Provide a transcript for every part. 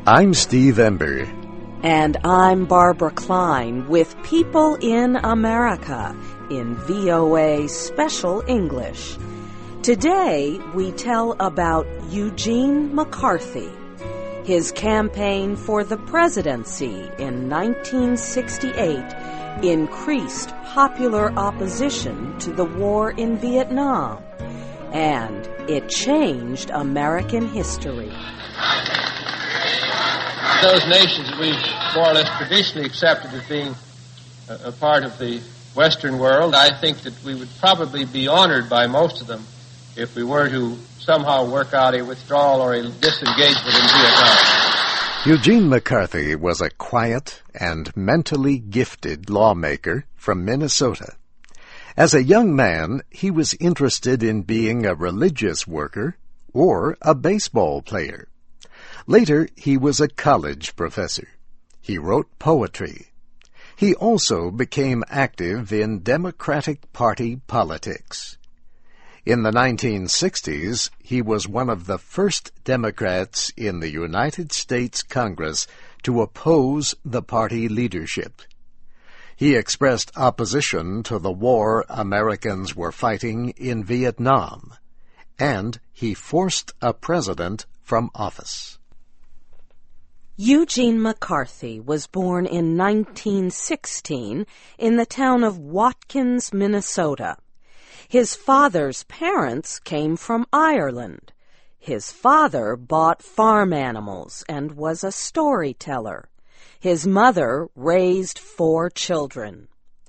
I'm Steve Ember. And I'm Barbara Klein with People in America in VOA Special English. Today we tell about Eugene McCarthy. His campaign for the presidency in 1968 increased popular opposition to the war in Vietnam, and it changed American history. Those nations that we've more or less traditionally accepted as being a part of the Western world, I think that we would probably be honored by most of them if we were to somehow work out a withdrawal or a disengagement in Vietnam. Eugene McCarthy was a quiet and mentally gifted lawmaker from Minnesota. As a young man, he was interested in being a religious worker or a baseball player. Later, he was a college professor. He wrote poetry. He also became active in Democratic Party politics. In the 1960s, he was one of the first Democrats in the United States Congress to oppose the party leadership. He expressed opposition to the war Americans were fighting in Vietnam, and he forced a president from office. Eugene McCarthy was born in 1916 in the town of Watkins, Minnesota. His father's parents came from Ireland. His father bought farm animals and was a storyteller. His mother raised 4 children.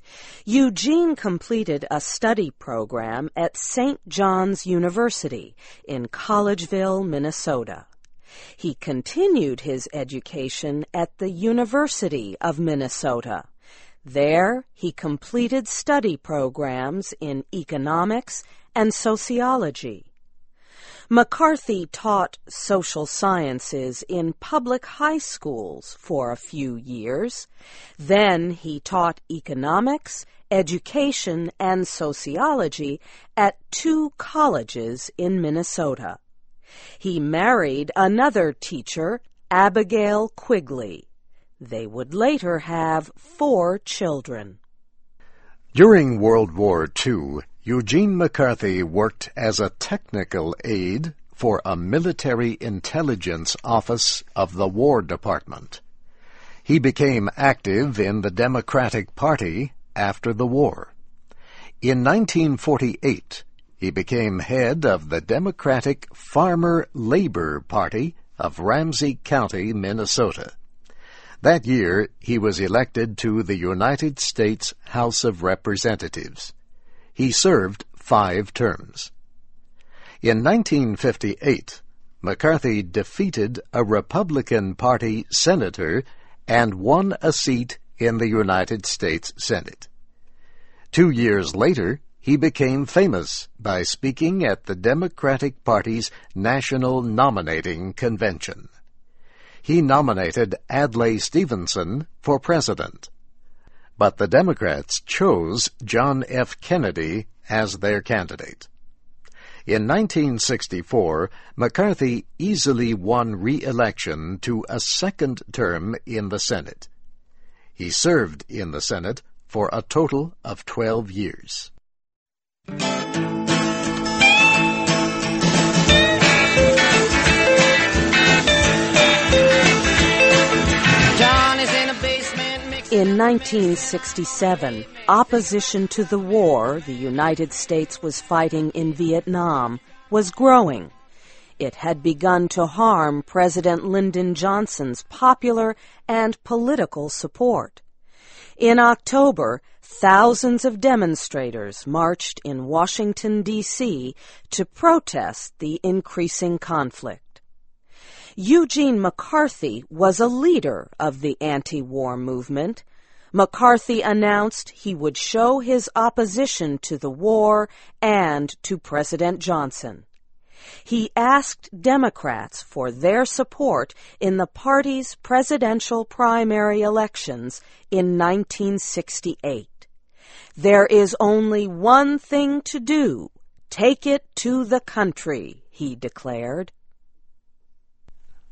Eugene completed a study program at St. John's University in Collegeville, Minnesota. He continued his education at the University of Minnesota. There, he completed study programs in economics and sociology. McCarthy taught social sciences in public high schools for a few years. Then he taught economics, education, and sociology at 2 colleges in Minnesota. He married another teacher, Abigail Quigley. They would later have 4 children. During World War II, Eugene McCarthy worked as a technical aide for a military intelligence office of the War Department. He became active in the Democratic Party after the war. In 1948, he became head of the Democratic Farmer Labor Party of Ramsey County, Minnesota. That year, he was elected to the United States House of Representatives. He served 5 terms. In 1958, McCarthy defeated a Republican Party senator and won a seat in the United States Senate. 2 years later, he became famous by speaking at the Democratic Party's National Nominating Convention. He nominated Adlai Stevenson for president, but the Democrats chose John F. Kennedy as their candidate. In 1964, McCarthy easily won re-election to a 2nd term in the Senate. He served in the Senate for a total of 12 years. In 1967, opposition to the war the United States was fighting in Vietnam was growing. It had begun to harm President Lyndon Johnson's popular and political support. In October, thousands of demonstrators marched in Washington, D.C. to protest the increasing conflict. Eugene McCarthy was a leader of the anti-war movement. McCarthy announced he would show his opposition to the war and to President Johnson. He asked Democrats for their support in the party's presidential primary elections in 1968. There is only one thing to do. Take it to the country, he declared.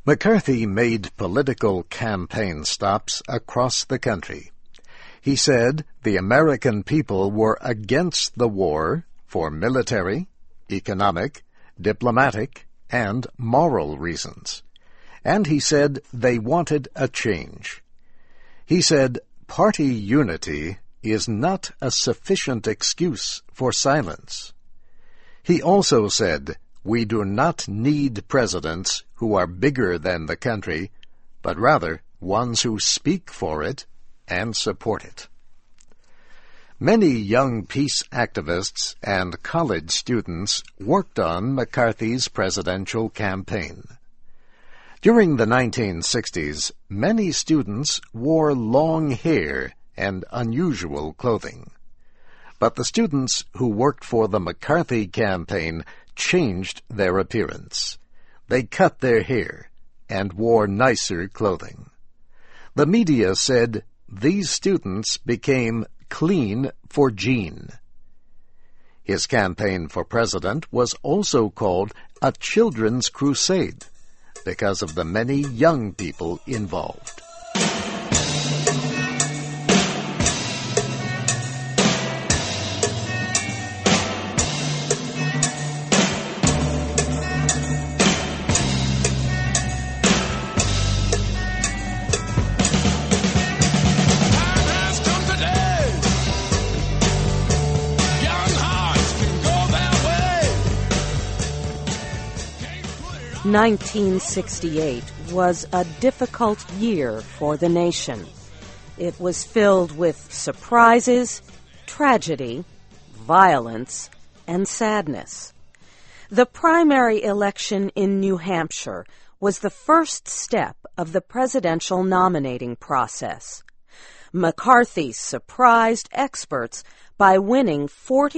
McCarthy made political campaign stops across the country. He said the American people were against the war for military, economic, diplomatic, and moral reasons. And he said they wanted a change. He said party unity is not a sufficient excuse for silence. He also said we do not need presidents who are bigger than the country, but rather ones who speak for it and support it. Many young peace activists and college students worked on McCarthy's presidential campaign. During the 1960s, many students wore long hair and unusual clothing. But the students who worked for the McCarthy campaign changed their appearance. They cut their hair and wore nicer clothing. The media said these students became clean for Gene. His campaign for president was also called a children's crusade because of the many young people involved. Time has come today. Young hearts can go their way. Can't put it on. 1968 was a difficult year for the nation. It was filled with surprises, tragedy, violence, and sadness. The primary election in New Hampshire was the first step of the presidential nominating process. McCarthy surprised experts by winning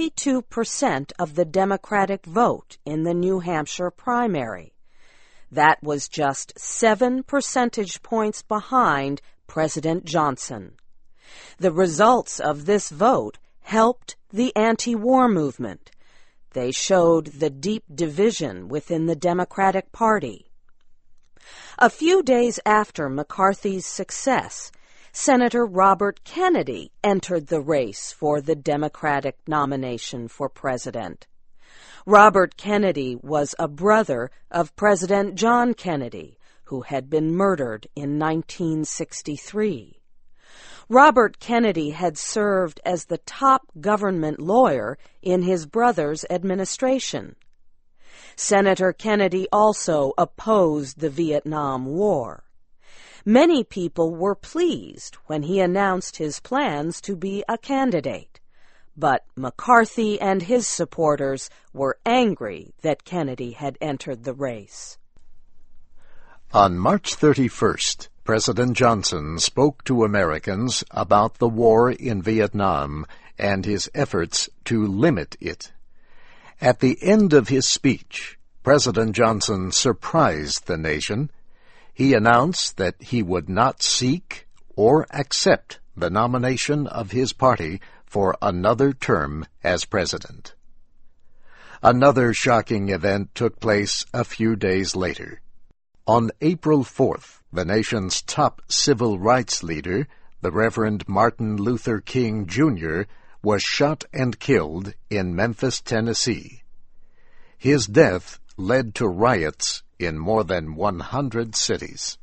42% of the Democratic vote in the New Hampshire primary. That was just 7 percentage points behind President Johnson. The results of this vote helped the anti-war movement. They showed the deep division within the Democratic Party. A few days after McCarthy's success, Senator Robert Kennedy entered the race for the Democratic nomination for president. Robert Kennedy was a brother of President John Kennedy, who had been murdered in 1963. Robert Kennedy had served as the top government lawyer in his brother's administration. Senator Kennedy also opposed the Vietnam War. Many people were pleased when he announced his plans to be a candidate, but McCarthy and his supporters were angry that Kennedy had entered the race. On March 31st, President Johnson spoke to Americans about the war in Vietnam and his efforts to limit it. At the end of his speech, President Johnson surprised the nation. He announced that he would not seek or accept the nomination of his party for another term as president. Another shocking event took place a few days later. On April 4th, the nation's top civil rights leader, the Reverend Martin Luther King, Jr., was shot and killed in Memphis, Tennessee. His death led to riots in more than 100 cities.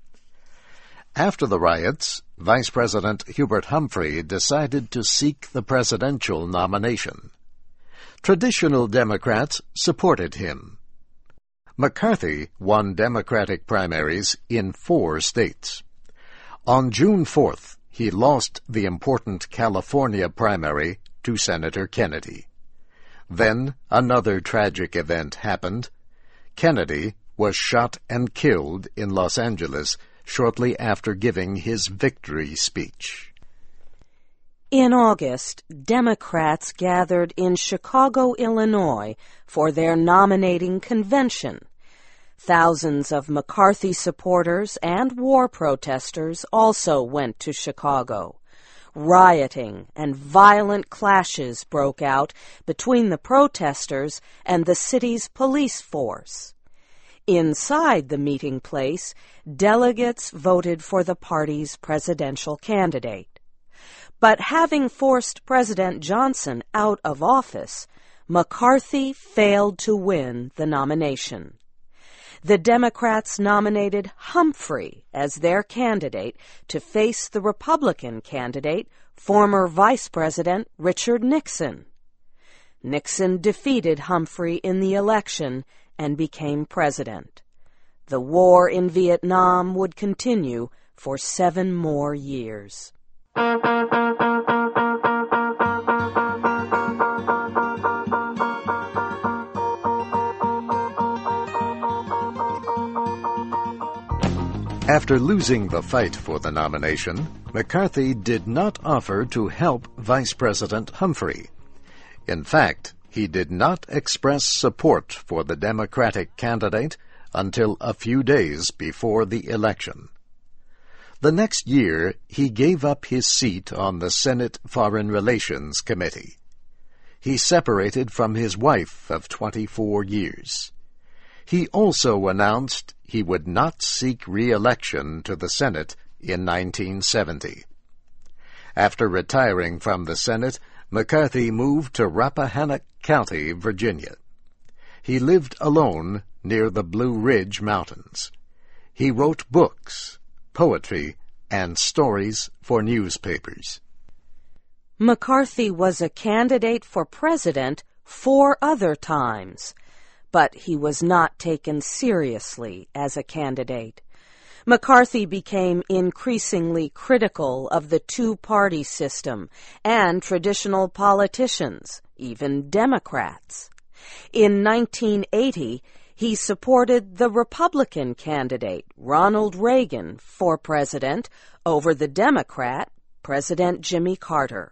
After the riots, Vice President Hubert Humphrey decided to seek the presidential nomination. Traditional Democrats supported him. McCarthy won Democratic primaries in 4 states. On June 4th, he lost the important California primary to Senator Kennedy. Then another tragic event happened. Kennedy was shot and killed in Los Angeles shortly after giving his victory speech. In August, Democrats gathered in Chicago, Illinois, for their nominating convention. Thousands of McCarthy supporters and war protesters also went to Chicago. Rioting and violent clashes broke out between the protesters and the city's police force. Inside the meeting place, delegates voted for the party's presidential candidate. But having forced President Johnson out of office, McCarthy failed to win the nomination. The Democrats nominated Humphrey as their candidate to face the Republican candidate, former Vice President Richard Nixon. Nixon defeated Humphrey in the election and became president. The war in Vietnam would continue for 7 more years. After losing the fight for the nomination, McCarthy did not offer to help Vice President Humphrey. In fact, he did not express support for the Democratic candidate until a few days before the election. The next year, he gave up his seat on the Senate Foreign Relations Committee. He separated from his wife of 24 years. He also announced he would not seek re-election to the Senate in 1970. After retiring from the Senate, McCarthy moved to Rappahannock County, Virginia. He lived alone near the Blue Ridge Mountains. He wrote books, poetry, and stories for newspapers. McCarthy was a candidate for president 4 other times, but he was not taken seriously as a candidate. McCarthy became increasingly critical of the two-party system and traditional politicians, even Democrats. In 1980, he supported the Republican candidate, Ronald Reagan, for president over the Democrat, President Jimmy Carter.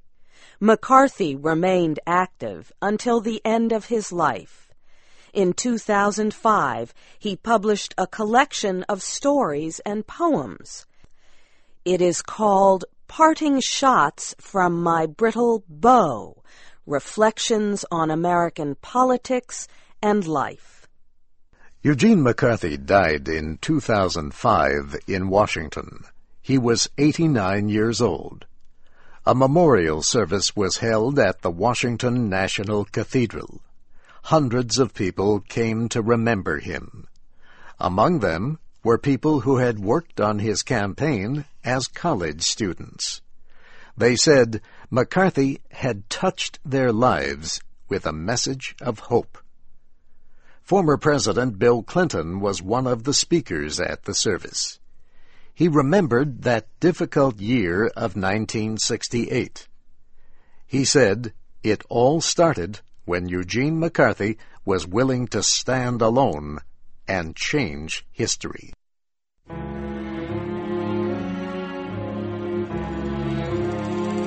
McCarthy remained active until the end of his life. In 2005, he published a collection of stories and poems. It is called Parting Shots from My Brittle Bow, Reflections on American Politics and Life. Eugene McCarthy died in 2005 in Washington. He was 89 years old. A memorial service was held at the Washington National Cathedral. Hundreds of people came to remember him. Among them were people who had worked on his campaign as college students. They said McCarthy had touched their lives with a message of hope. Former President Bill Clinton was one of the speakers at the service. He remembered that difficult year of 1968. He said it all started when Eugene McCarthy was willing to stand alone and change history.